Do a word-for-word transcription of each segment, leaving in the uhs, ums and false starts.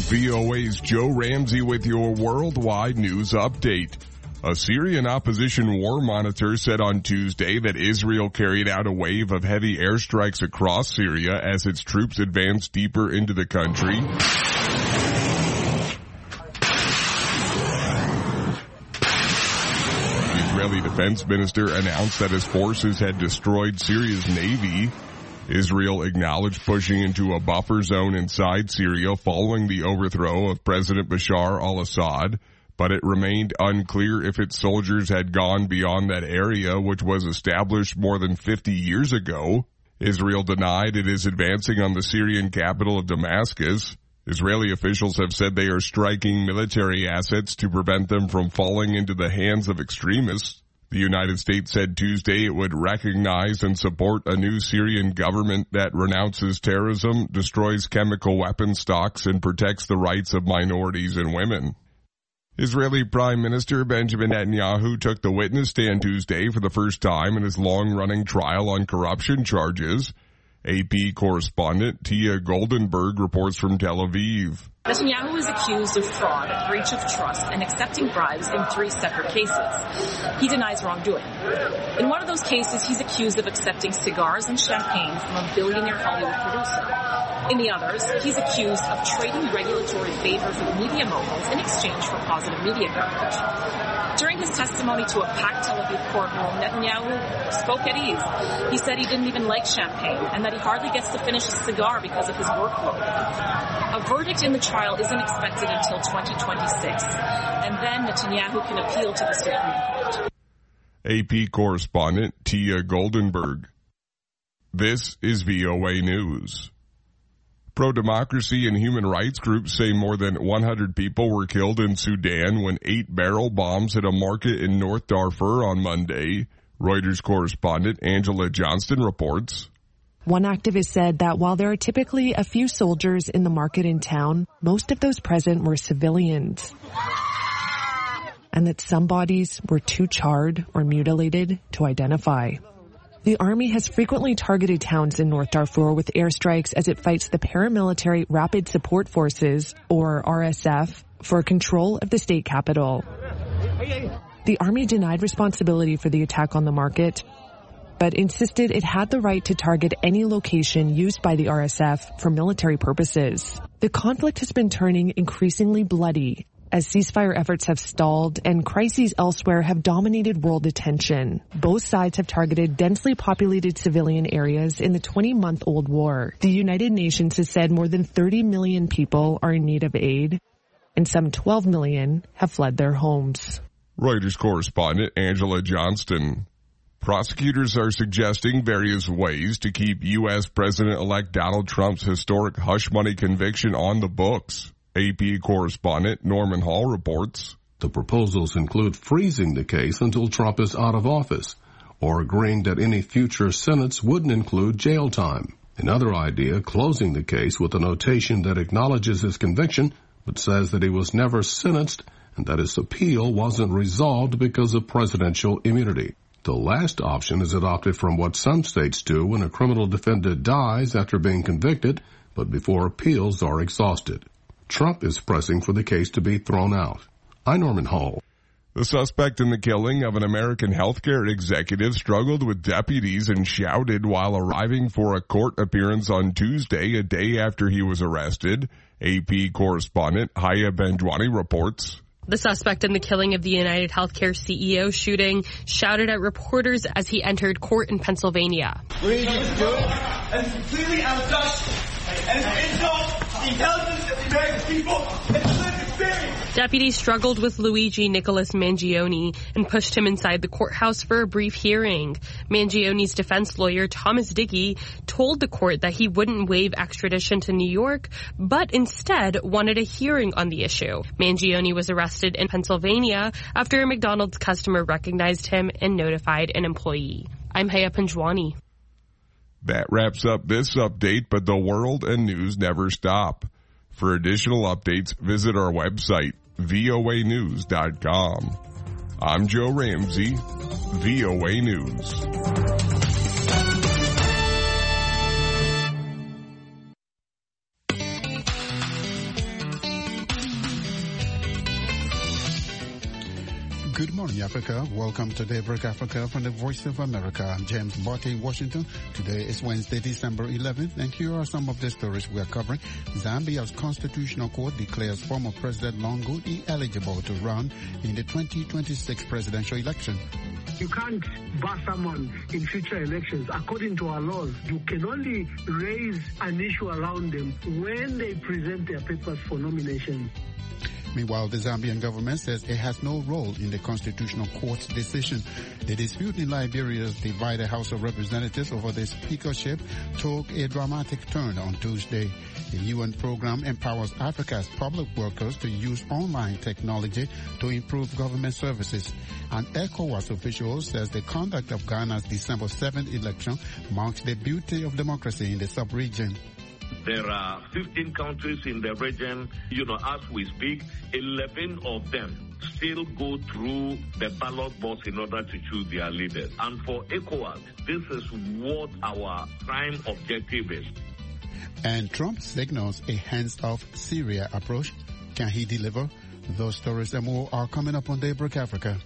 V O A's Joe Ramsey with your worldwide news update. A Syrian opposition war monitor said on Tuesday that Israel carried out a wave of heavy airstrikes across Syria as its troops advanced deeper into the country. The Israeli defense minister announced that his forces had destroyed Syria's navy. Israel acknowledged pushing into a buffer zone inside Syria following the overthrow of President Bashar al-Assad, but it remained unclear if its soldiers had gone beyond that area, which was established more than fifty years ago. Israel denied it is advancing on the Syrian capital of Damascus. Israeli officials have said they are striking military assets to prevent them from falling into the hands of extremists. The United States said Tuesday it would recognize and support a new Syrian government that renounces terrorism, destroys chemical weapon stocks, and protects the rights of minorities and women. Israeli Prime Minister Benjamin Netanyahu took the witness stand Tuesday for the first time in his long-running trial on corruption charges. A P correspondent Tia Goldenberg reports from Tel Aviv. Netanyahu is accused of fraud, breach of trust, and accepting bribes in three separate cases. He denies wrongdoing. In one of those cases, he's accused of accepting cigars and champagne from a billionaire Hollywood producer. In the others, he's accused of trading regulatory favors with media moguls in exchange for positive media coverage. During his testimony to a packed Tel Aviv courtroom, Netanyahu spoke at ease. He said he didn't even like champagne and that he hardly gets to finish a cigar because of his workload. A verdict in the trial isn't expected until twenty twenty-six, and then Netanyahu can appeal to the Supreme Court. A P correspondent Tia Goldenberg. This is V O A News. Pro-democracy and human rights groups say more than one hundred people were killed in Sudan when eight barrel bombs hit a market in North Darfur on Monday. Reuters correspondent Angela Johnston reports. One activist said that while there are typically a few soldiers in the market in town, most of those present were civilians. And that some bodies were too charred or mutilated to identify. The army has frequently targeted towns in North Darfur with airstrikes as it fights the paramilitary Rapid Support Forces, or R S F, for control of the state capital. The army denied responsibility for the attack on the market, but insisted it had the right to target any location used by the R S F for military purposes. The conflict has been turning increasingly bloody as ceasefire efforts have stalled and crises elsewhere have dominated world attention. Both sides have targeted densely populated civilian areas in the twenty-month-old war. The United Nations has said more than thirty million people are in need of aid, and some twelve million have fled their homes. Reuters correspondent Angela Johnston. Prosecutors are suggesting various ways to keep U S President-elect Donald Trump's historic hush money conviction on the books. A P correspondent Norman Hall reports. The proposals include freezing the case until Trump is out of office, or agreeing that any future sentence wouldn't include jail time. Another idea, closing the case with a notation that acknowledges his conviction, but says that he was never sentenced and that his appeal wasn't resolved because of presidential immunity. The last option is adopted from what some states do when a criminal defendant dies after being convicted, but before appeals are exhausted. Trump is pressing for the case to be thrown out. I'm Norman Hall. The suspect in the killing of an American healthcare executive struggled with deputies and shouted while arriving for a court appearance on Tuesday, a day after he was arrested. A P correspondent Haya Benjwani reports. The suspect in the killing of the United Healthcare C E O shooting shouted at reporters as he entered court in Pennsylvania. We need you to do it, and it's completely out of touch, and it's an insult to the intelligence of the American people, and it's lived experience. Deputies struggled with Luigi Nicholas Mangione and pushed him inside the courthouse for a brief hearing. Mangione's defense lawyer, Thomas Dickey, told the court that he wouldn't waive extradition to New York, but instead wanted a hearing on the issue. Mangione was arrested in Pennsylvania after a McDonald's customer recognized him and notified an employee. I'm Haya Panjwani. That wraps up this update, but the world and news never stop. For additional updates, visit our website, V O A news dot com. I'm Joe Ramsey, V O A News. morning, Africa. Welcome to Daybreak Africa from the Voice of America. I'm James Botte in Washington. Today is Wednesday, December eleventh, and here are some of the stories we are covering. Zambia's Constitutional Court declares former President Lungu ineligible to run in the twenty twenty-six presidential election. You can't bar someone in future elections. According to our laws, you can only raise an issue around them when they present their papers for nomination. Meanwhile, the Zambian government says it has no role in the Constitutional Court's decision. The dispute in Liberia's divided House of Representatives over the speakership took a dramatic turn on Tuesday. The U N program empowers Africa's public workers to use online technology to improve government services. An ECOWAS official says the conduct of Ghana's December seventh election marks the beauty of democracy in the sub-region. There are fifteen countries in the region. You know, as we speak, eleven of them still go through the ballot box in order to choose their leaders. And for ECOWAS, this is what our prime objective is. And Trump signals a hands-off Syria approach. Can he deliver? Those stories and more are coming up on Daybreak Africa.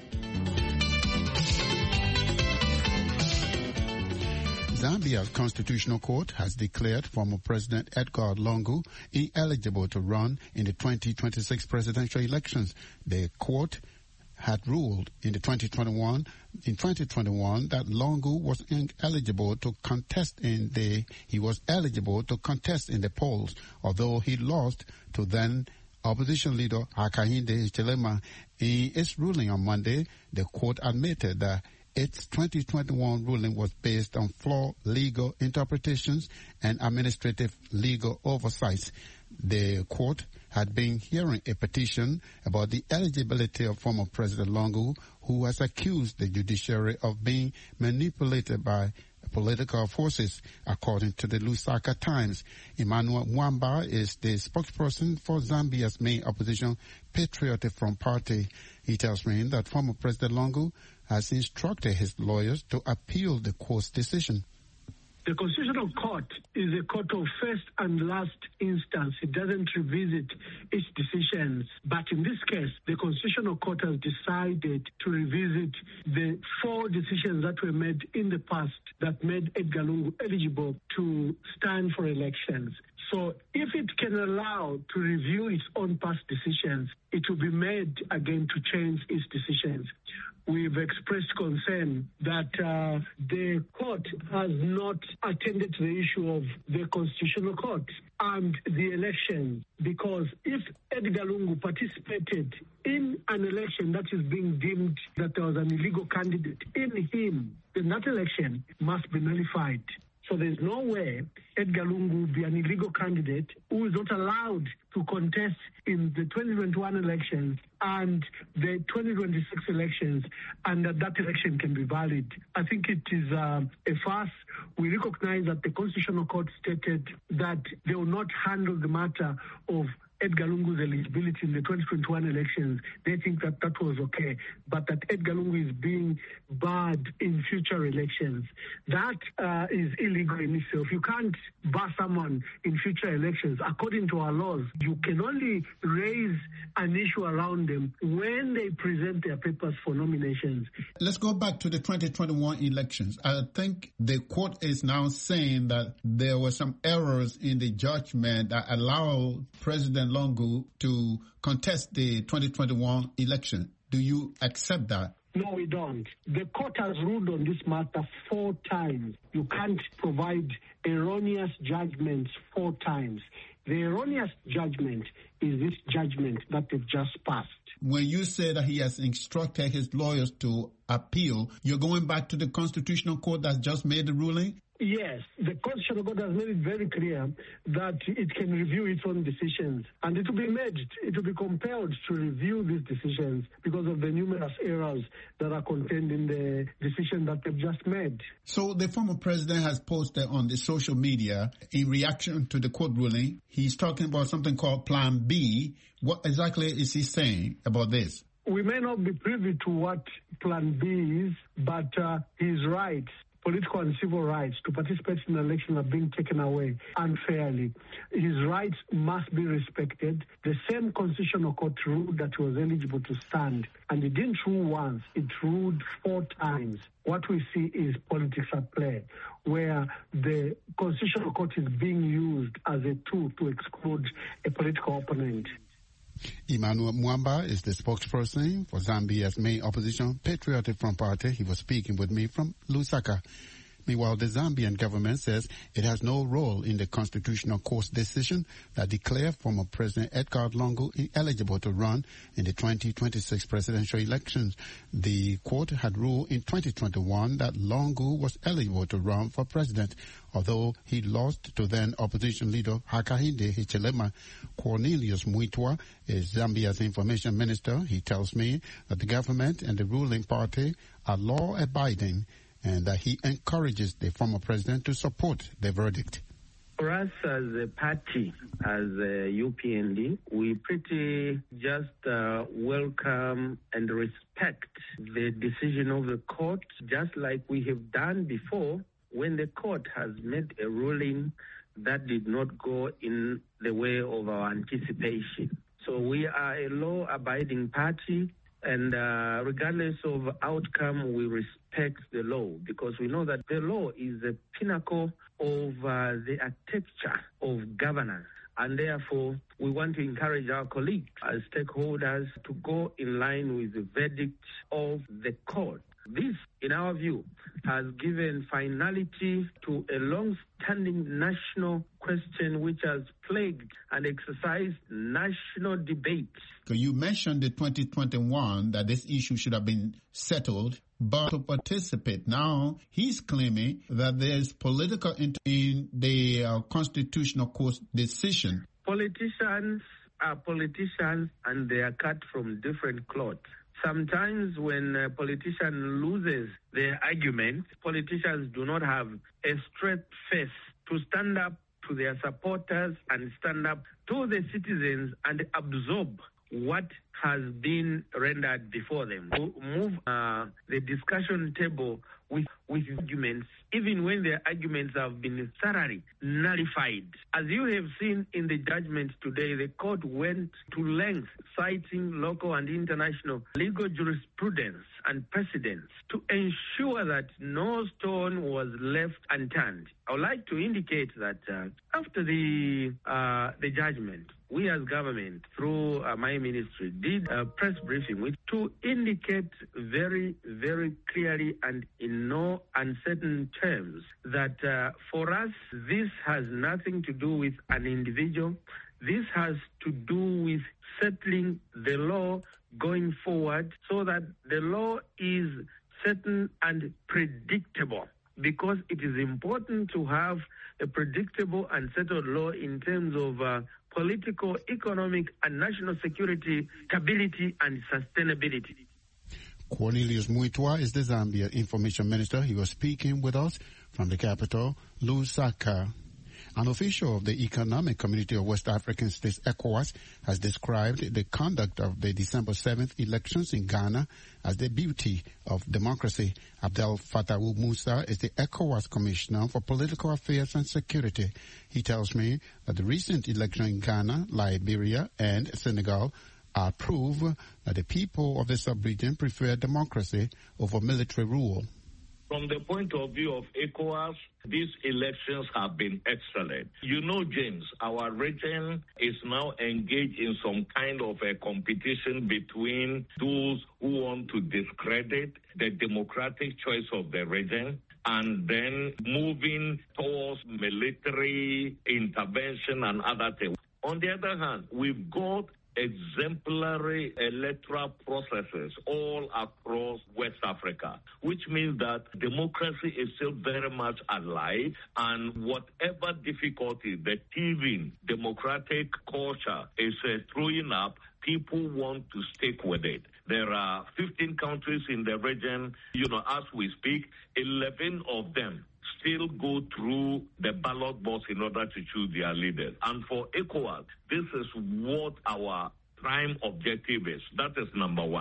Zambia's Constitutional Court has declared former President Edgar Lungu ineligible to run in the twenty twenty-six presidential elections. The court had ruled in the twenty twenty-one in twenty twenty-one that Lungu was ineligible to contest in the he was eligible to contest in the polls, although he lost to then opposition leader Hakainde Hichilema. In its ruling on Monday, the court admitted that its twenty twenty-one ruling was based on flawed legal interpretations and administrative legal oversights. The court had been hearing a petition about the eligibility of former President Lungu, who has accused the judiciary of being manipulated by political forces, according to the Lusaka Times. Emmanuel Mwamba is the spokesperson for Zambia's main opposition, Patriotic Front Party. He tells me that former President Lungu has instructed his lawyers to appeal the court's decision. The Constitutional Court is a court of first and last instance. It doesn't revisit its decisions. But in this case, the Constitutional Court has decided to revisit the four decisions that were made in the past that made Edgar Lungu eligible to stand for elections. So if it can allow to review its own past decisions, it will be made again to change its decisions. We've expressed concern that uh, the court has not attended to the issue of the Constitutional Court and the election, because if Edgar Lungu participated in an election that is being deemed that there was an illegal candidate in him, then that election must be nullified. So there's no way Edgar Lungu will be an illegal candidate who is not allowed to contest in the twenty twenty-one elections and the twenty twenty-six elections, and that that election can be valid. I think it is uh, a farce. We recognize that the Constitutional Court stated that they will not handle the matter of Edgar Lungu's eligibility in the twenty twenty-one elections. They think that that was okay, but that Edgar Lungu is being barred in future elections. That uh, is illegal in itself. You can't bar someone in future elections. According to our laws, you can only raise an issue around them when they present their papers for nominations. Let's go back to the twenty twenty-one elections. I think the court is now saying that there were some errors in the judgment that allowed President Lungu to contest the twenty twenty-one election. Do you accept that? No, we don't. The court has ruled on this matter four times. You can't provide erroneous judgments four times. The erroneous judgment is this judgment that they've just passed. When you say that he has instructed his lawyers to appeal, you're going back to the Constitutional Court that's just made the ruling? Yes, the Constitutional Court has made it very clear that it can review its own decisions, and it will be made, it will be compelled to review these decisions because of the numerous errors that are contained in the decision that they've just made. So the former president has posted on the social media in reaction to the court ruling, he's talking about something called Plan B. What exactly is he saying about this? We may not be privy to what Plan B is, but uh, he's right. political and civil rights to participate in an election are being taken away unfairly. His rights must be respected. The same Constitutional Court ruled that he was eligible to stand, and it didn't rule once, it ruled four times. What we see is politics at play, where the Constitutional Court is being used as a tool to exclude a political opponent. Emmanuel Mwamba is the spokesperson for Zambia's main opposition, Patriotic Front Party. He was speaking with me from Lusaka. Meanwhile, the Zambian government says it has no role in the Constitutional Court's decision that declared former President Edgar Lungu ineligible to run in the twenty twenty-six presidential elections. The court had ruled in twenty twenty-one that Lungu was eligible to run for president, although he lost to then opposition leader Hakainde Hichilema. Cornelius Muitwa is Zambia's information minister. He tells me that the government and the ruling party are law-abiding and that he encourages the former president to support the verdict. For us as a party, as a U P N D, we pretty just uh, welcome and respect the decision of the court, just like we have done before when the court has made a ruling that did not go in the way of our anticipation. So we are a law-abiding party, and uh, regardless of outcome, we respect the law because we know that the law is the pinnacle of uh, the architecture of governance. And therefore, we want to encourage our colleagues as stakeholders to go in line with the verdict of the court. This, in our view, has given finality to a long-standing national question which has plagued and exercised national debate. You mentioned in twenty twenty-one that this issue should have been settled, but to participate now, he's claiming that there's political interest in the uh, Constitutional Court's decision. Politicians are politicians and they are cut from different cloth. Sometimes when a politician loses their argument, politicians do not have a straight face to stand up to their supporters and stand up to the citizens and absorb what has been rendered before them. To move uh, the discussion table with, with arguments, even when their arguments have been thoroughly nullified. As you have seen in the judgment today, the court went to lengths citing local and international legal jurisprudence and precedents to ensure that no stone was left unturned. I would like to indicate that uh, after the uh, the judgment, we as government, through uh, my ministry, did a press briefing with to indicate very, very clearly and in no uncertain terms that uh, for us, this has nothing to do with an individual. This has to do with settling the law going forward so that the law is certain and predictable, because it is important to have a predictable and settled law in terms of uh, political, economic, and national security, stability, and sustainability. Cornelius Muitwa is the Zambia Information Minister. He was speaking with us from the capital, Lusaka. An official of the Economic Community of West African States, ECOWAS, has described the conduct of the December seventh elections in Ghana as the beauty of democracy. Abdel Fattah Musa is the ECOWAS Commissioner for Political Affairs and Security. He tells me that the recent election in Ghana, Liberia, and Senegal are proof that the people of the sub-region prefer democracy over military rule. From the point of view of ECOWAS, these elections have been excellent. You know, James, our region is now engaged in some kind of a competition between those who want to discredit the democratic choice of the region and then moving towards military intervention and other things. On the other hand, we've got exemplary electoral processes all across West Africa, which means that democracy is still very much alive, and whatever difficulty the teething democratic culture is uh, throwing up, people want to stick with it. There are fifteen countries in the region, you know, as we speak, eleven of them still go through the ballot box in order to choose their leaders. And for ECOWAS, this is what our prime objective is. That is number one.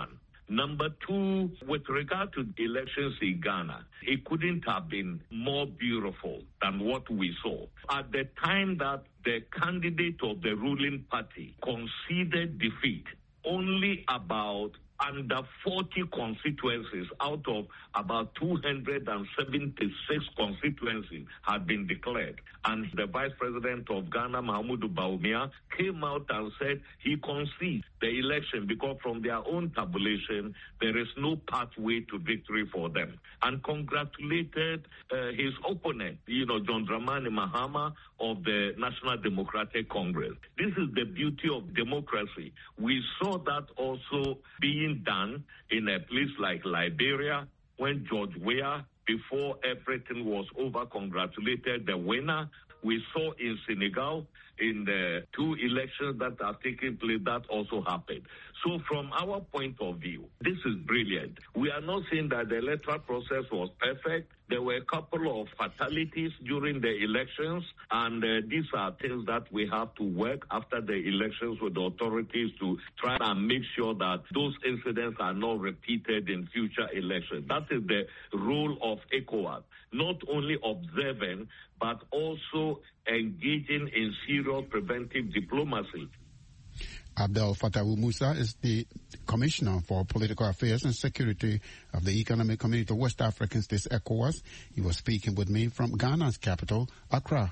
Number two, with regard to elections in Ghana, it couldn't have been more beautiful than what we saw. At the time that the candidate of the ruling party conceded defeat, only about under forty constituencies out of about two hundred seventy-six constituencies had been declared. And the Vice President of Ghana, Mahamudu Bawumia, came out and said he concedes the election because from their own tabulation, there is no pathway to victory for them. And congratulated uh, his opponent, you know, John Dramani Mahama of the National Democratic Congress. This is the beauty of democracy. We saw that also being done in a place like Liberia when George Weah, before everything was over, congratulated the winner. We saw in Senegal in the two elections that are taking place, that also happened. So from our point of view, this is brilliant. We are not saying that the electoral process was perfect. There were a couple of fatalities during the elections, and uh, these are things that we have to work after the elections with the authorities to try and make sure that those incidents are not repeated in future elections. That is the role of ECOWAS, not only observing, but also engaging in serious preventive diplomacy. Abdel Fattah Musa is the Commissioner for Political Affairs and Security of the Economic Community of West African States, ECOWAS. He was speaking with me from Ghana's capital, Accra.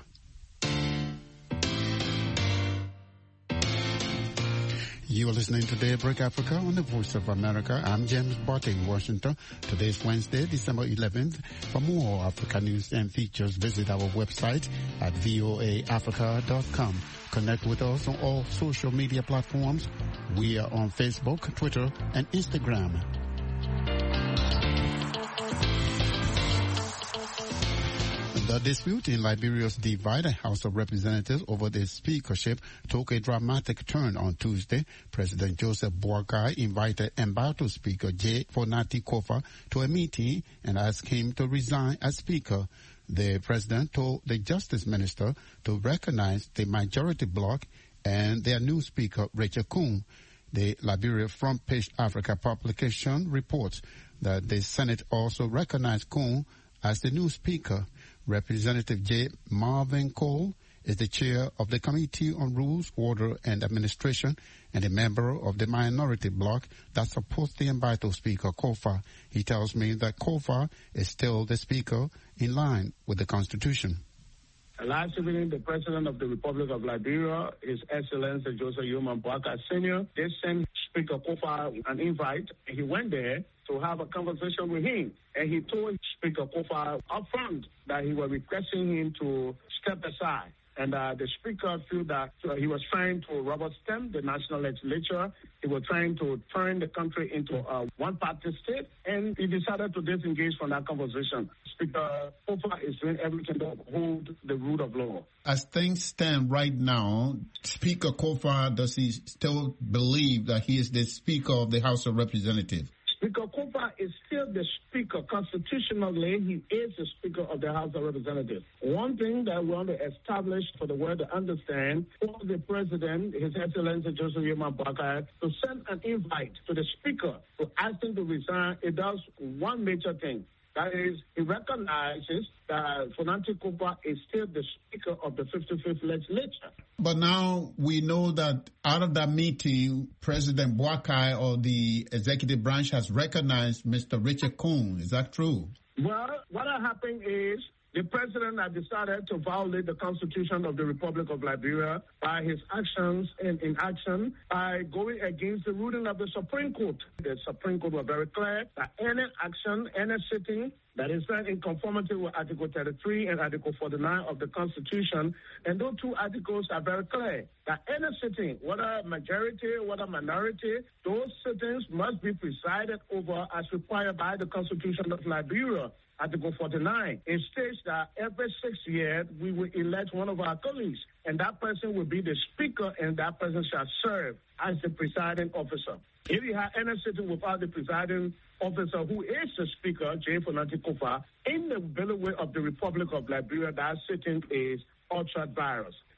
You are listening to Daybreak Africa on the Voice of America. I'm James Botte in Washington. Today is Wednesday, December eleventh. For more Africa news and features, visit our website at voa africa dot com. Connect with us on all social media platforms. We are on Facebook, Twitter, and Instagram. The dispute in Liberia's divided House of Representatives over the speakership took a dramatic turn on Tuesday. President Joseph Boakai invited embattled Speaker J. Fonati Kofa to a meeting and asked him to resign as Speaker. The president told the Justice Minister to recognize the majority bloc and their new Speaker, Rachel Coon. The Liberia Front Page Africa publication reports that the Senate also recognized Coon as the new Speaker. Representative J. Marvin Cole is the chair of the Committee on Rules, Order, and Administration and a member of the minority bloc that supports the embattled Speaker Kofa. He tells me that Kofa is still the Speaker in line with the Constitution. Last evening, the President of the Republic of Liberia, His Excellency Joseph Yoman Boakai Senior, they sent Speaker Kofa an invite. He went there to have a conversation with him. And he told Speaker Kofa up front that he was requesting him to step aside. And uh, the Speaker felt that uh, he was trying to rubber stamp the national legislature. He was trying to turn the country into a one-party state. And he decided to disengage from that conversation. Speaker Kofa is doing everything to uphold the rule of law. As things stand right now, Speaker Kofa, does he still believe that he is the Speaker of the House of Representatives? Speaker Kofa is still the Speaker. Constitutionally, he is the Speaker of the House of Representatives. One thing that we want to establish for the world to understand, for the President, His Excellency Joseph Yoman Boakai, to send an invite to the Speaker to ask him to resign, it does one major thing. That is, he recognizes that Fonati Kofa is still the Speaker of the fifty-fifth Legislature. But now we know that out of that meeting, President Boakai or the executive branch has recognized Mister Richard Coon. Is that true? Well, what happened is the President has decided to violate the Constitution of the Republic of Liberia by his actions and inaction by going against the ruling of the Supreme Court. The Supreme Court was very clear that any action, any sitting that is done in conformity with Article thirty-three and Article forty-nine of the Constitution, and those two articles are very clear that any sitting, whether majority, whether minority, those sittings must be presided over as required by the Constitution of Liberia. Article forty-nine, it states that every six years we will elect one of our colleagues, and that person will be the Speaker, and that person shall serve as the presiding officer. If you have any sitting without the presiding officer, who is the Speaker, J. Fonati Kofa, in the Bill of the Republic of Liberia, that sitting is ultra virus.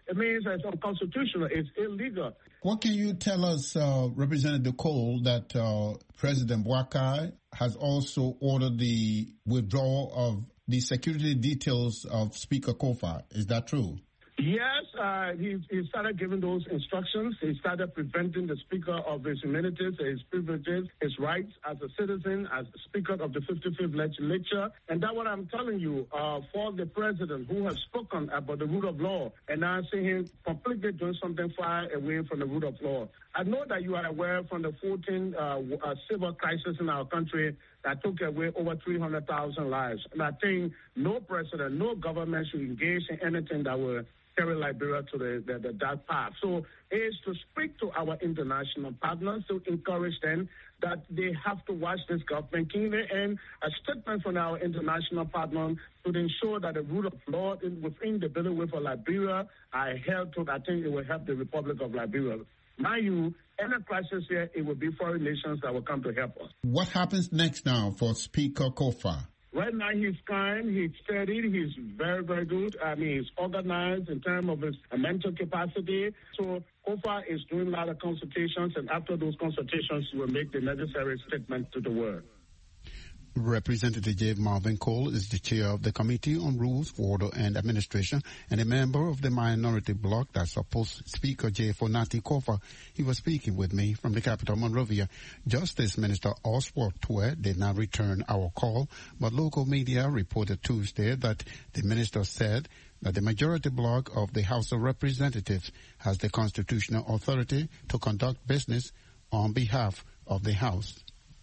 it means it's unconstitutional, it's illegal. What can you tell us, uh, Representative Cole, that uh, President Boakai has also ordered the withdrawal of the security details of Speaker Kofa? Is that true? Yes, uh, he, he started giving those instructions. He started preventing the Speaker of his immunities, his privileges, his rights as a citizen, as the Speaker of the fifty-fifth Legislature. And that's what I'm telling you, uh, for the President who has spoken about the rule of law, and now seeing him completely doing something far away from the rule of law. I know that you are aware from the fourteen uh, uh, civil crisis in our country that took away over three hundred thousand lives. And I think no president, no government should engage in anything that will carry Liberia to the, the, the dark path. So it's to speak to our international partners, to encourage them that they have to watch this government keenly, and a statement from our international partners to ensure that the rule of law in, within the Building Way for Liberia are held to. I think it will help the Republic of Liberia. Mind you, any crisis here, it will be foreign nations that will come to help us. What happens next now for Speaker Kofa? Right now, he's kind, he's steady, he's very, very good. I mean, he's organized in terms of his mental capacity. So, Kofa is doing a lot of consultations, and after those consultations, he will make the necessary statement to the world. Representative J. Marvin Cole is the chair of the Committee on Rules, Order and Administration and a member of the minority bloc that supports Speaker J. Fonati Kofa. He was speaking with me from the capital, Monrovia. Justice Minister Oswald Tuwe did not return our call, but local media reported Tuesday that the minister said that the majority bloc of the House of Representatives has the constitutional authority to conduct business on behalf of the House.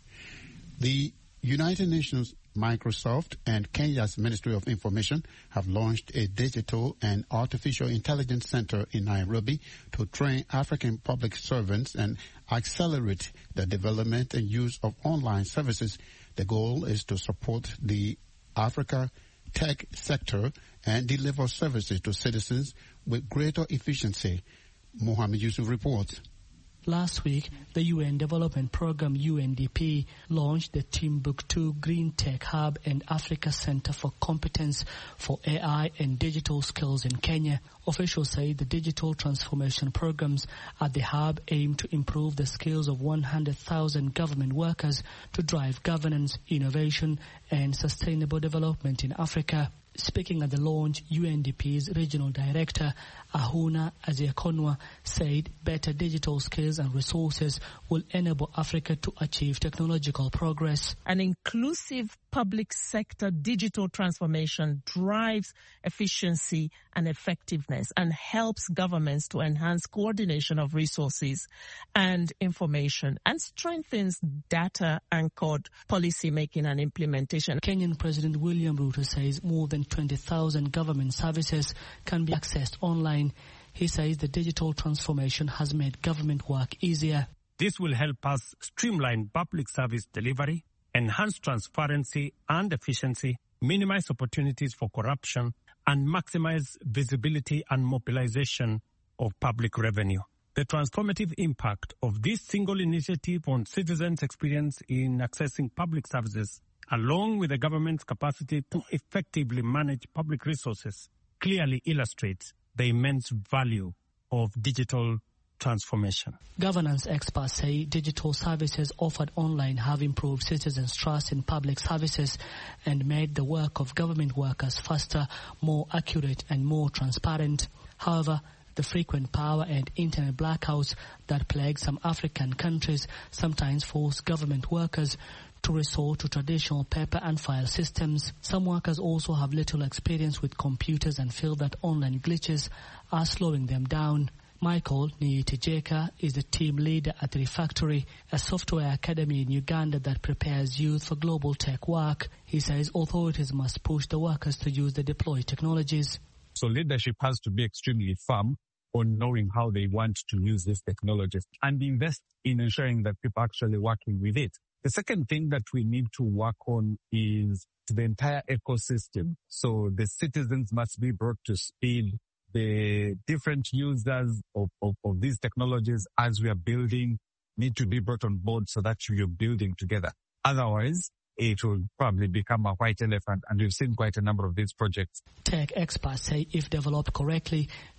The United Nations, Microsoft, and Kenya's Ministry of Information have launched a digital and artificial intelligence center in Nairobi to train African public servants and accelerate the development and use of online services. The goal is to support the Africa tech sector and deliver services to citizens with greater efficiency. Mohammed Yusuf reports. Last week, the U N Development Programme U N D P launched the Timbuktu Green Tech Hub and Africa Center for Competence for A I and Digital Skills in Kenya. Officials say the digital transformation programs at the hub aim to improve the skills of one hundred thousand government workers to drive governance, innovation, and sustainable development in Africa. Speaking at the launch, U N D P's Regional Director, Ahuna Aziakonwa, said better digital skills and resources will enable Africa to achieve technological progress. An inclusive public sector digital transformation drives efficiency and effectiveness and helps governments to enhance coordination of resources and information and strengthens data-anchored policy making and implementation. Kenyan President William Ruto says more than twenty thousand government services can be accessed online. He says the digital transformation has made government work easier. This will help us streamline public service delivery, enhance transparency and efficiency, minimize opportunities for corruption, and maximize visibility and mobilization of public revenue. The transformative impact of this single initiative on citizens' experience in accessing public services, along with the government's capacity to effectively manage public resources, clearly illustrates the immense value of digital transformation. Governance experts say digital services offered online have improved citizens' trust in public services and made the work of government workers faster, more accurate and more transparent. However, the frequent power and internet blackouts that plague some African countries sometimes force government workers to resort to traditional paper and file systems. Some workers also have little experience with computers and feel that online glitches are slowing them down. Michael Niyitegeka is the team leader at Refactory, a software academy in Uganda that prepares youth for global tech work. He says authorities must push the workers to use the deployed technologies. So leadership has to be extremely firm on knowing how they want to use these technologies and invest in ensuring that people are actually working with it. The second thing that we need to work on is the entire ecosystem. So the citizens must be brought to speed. The different users of, of, of these technologies as we are building need to be brought on board so that we are building together. Otherwise, it will probably become a white elephant, and we've seen quite a number of these projects. Tech experts say if developed correctly,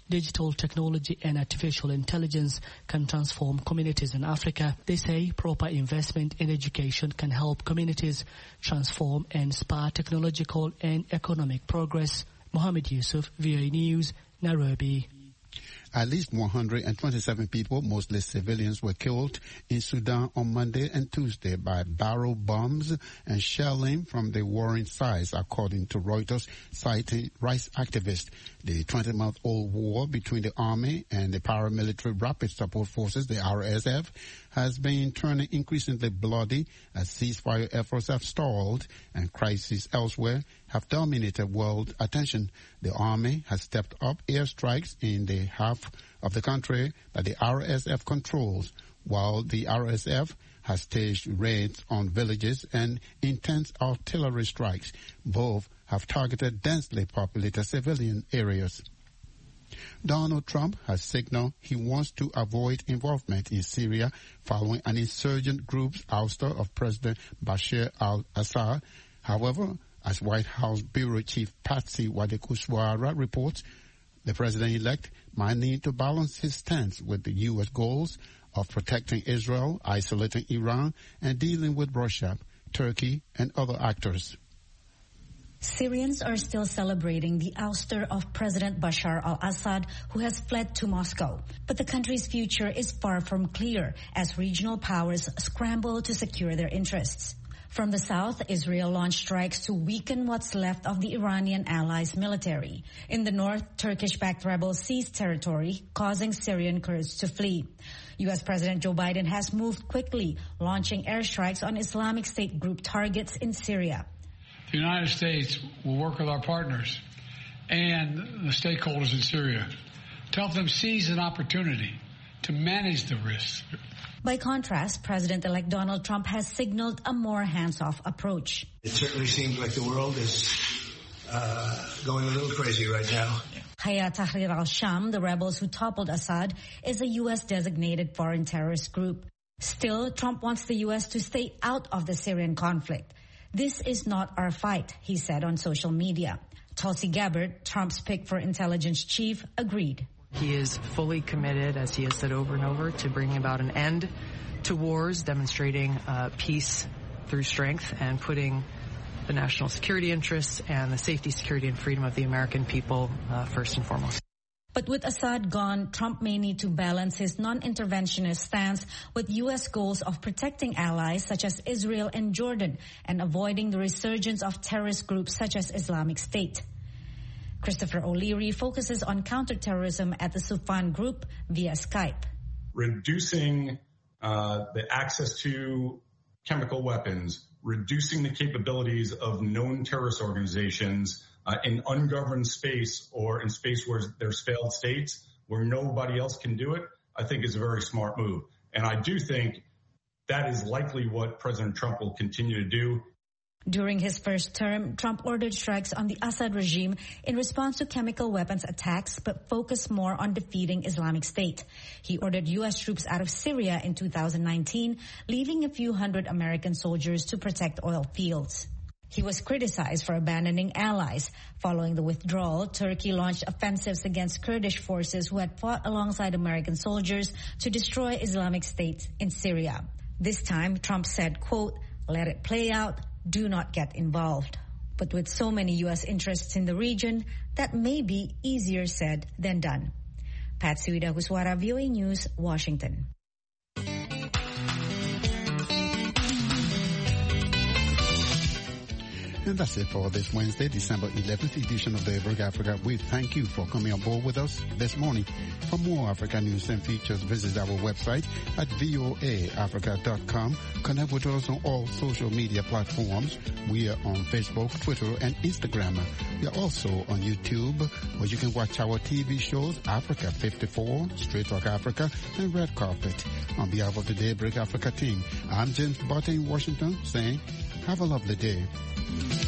digital technology and artificial intelligence can transform communities in Africa. They say proper investment in education can help communities transform and spur technological and economic progress. Mohammed Yusuf, V O A News, Nairobi. At least one hundred twenty-seven people, mostly civilians, were killed in Sudan on Monday and Tuesday by barrel bombs and shelling from the warring sides, according to Reuters, citing rights activists. The twenty-month-old war between the army and the paramilitary rapid support forces, the R S F, has been turning increasingly bloody as ceasefire efforts have stalled and crises elsewhere have dominated world attention. The army has stepped up airstrikes in the half of the country that the R S F controls, while the R S F has staged raids on villages and intense artillery strikes. Both have targeted densely populated civilian areas. Donald Trump has signaled he wants to avoid involvement in Syria following an insurgent group's ouster of President Bashar al-Assad. However, as White House Bureau Chief Patsy Widakuswara reports, the president-elect might need to balance his stance with the U S goals of protecting Israel, isolating Iran, and dealing with Russia, Turkey, and other actors. Syrians are still celebrating the ouster of President Bashar al-Assad, who has fled to Moscow. But the country's future is far from clear as regional powers scramble to secure their interests. From the south, Israel launched strikes to weaken what's left of the Iranian allies' military. In the north, Turkish-backed rebels seized territory, causing Syrian Kurds to flee. U S President Joe Biden has moved quickly, launching airstrikes on Islamic State group targets in Syria. The United States will work with our partners and the stakeholders in Syria to help them seize an opportunity to manage the risks. By contrast, President-elect Donald Trump has signaled a more hands-off approach. It certainly seems like the world is uh, going a little crazy right now. Hayat Tahrir al-Sham, the rebels who toppled Assad, is a U S-designated foreign terrorist group. Still, Trump wants the U S to stay out of the Syrian conflict. This is not our fight, he said on social media. Tulsi Gabbard, Trump's pick for intelligence chief, agreed. He is fully committed, as he has said over and over, to bringing about an end to wars, demonstrating uh, peace through strength, and putting the national security interests and the safety, security, and freedom of the American people uh, first and foremost. But with Assad gone, Trump may need to balance his non-interventionist stance with U S goals of protecting allies such as Israel and Jordan and avoiding the resurgence of terrorist groups such as Islamic State. Christopher O'Leary focuses on counterterrorism at the Sufan Group via Skype. Reducing uh, the access to chemical weapons, reducing the capabilities of known terrorist organizations uh, in ungoverned space or in space where there's failed states where nobody else can do it, I think is a very smart move. And I do think that is likely what President Trump will continue to do. During his first term, Trump ordered strikes on the Assad regime in response to chemical weapons attacks, but focused more on defeating Islamic State. He ordered U S troops out of Syria in two thousand nineteen, leaving a few hundred American soldiers to protect oil fields. He was criticized for abandoning allies. Following the withdrawal, Turkey launched offensives against Kurdish forces who had fought alongside American soldiers to destroy Islamic State in Syria. This time, Trump said, quote, "Let it play out. Do not get involved." But with so many U S interests in the region, that may be easier said than done. Patsy Widakuswara, V O A News, Washington. And that's it for this Wednesday, December eleventh edition of Daybreak Africa. We thank you for coming on board with us this morning. For more Africa news and features, visit our website at voa africa dot com. Connect with us on all social media platforms. We are on Facebook, Twitter, and Instagram. We are also on YouTube, where you can watch our T V shows, Africa fifty-four, Straight Talk Africa, and Red Carpet. On behalf of the Daybreak Africa team, I'm James Barton in Washington, saying, have a lovely day.